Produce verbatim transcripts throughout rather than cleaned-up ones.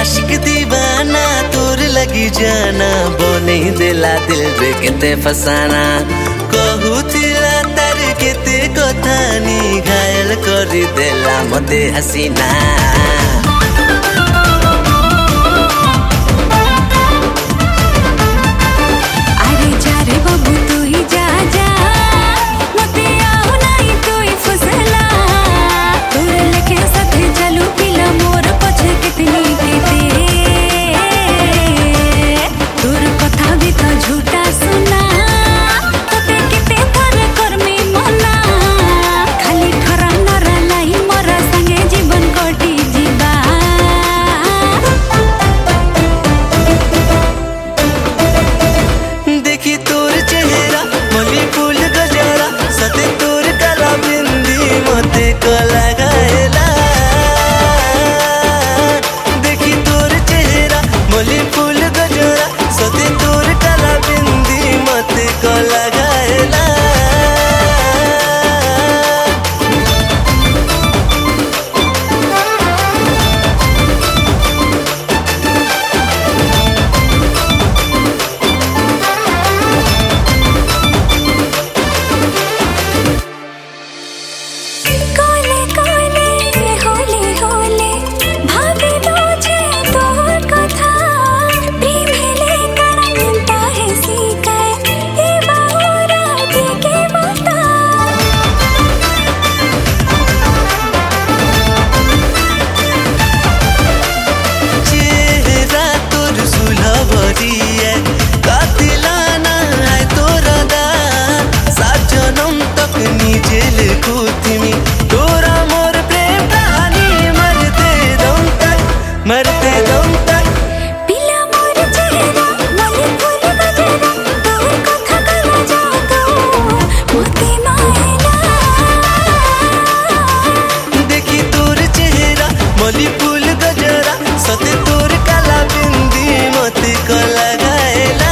आशिक दीवाना तोर लगी जाना बोने देला दिल बे केते फसाना कहूथिला तार केते कथानी घायल करी देला मते हसीना मरते दम तक पिला मोर चेहरा मले फूल गजरा तोर कथा कला जागो मोते मायना देखी तोर चेहरा मली फूल गजरा सते तोर काला बिंदी मोते कला गायला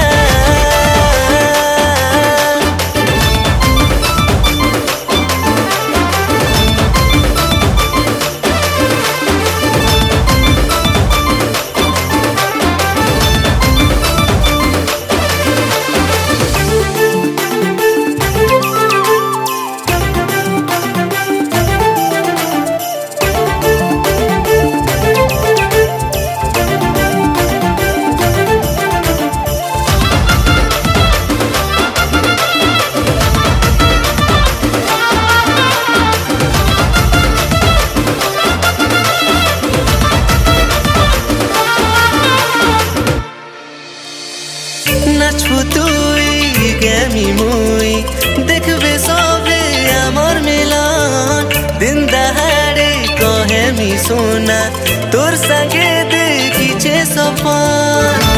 नाचबो तुई गेमी मुई देखबे सबे आमर मिलन दिन दहाड़े कहे मी सोना तोर संगे देखिछे सपन।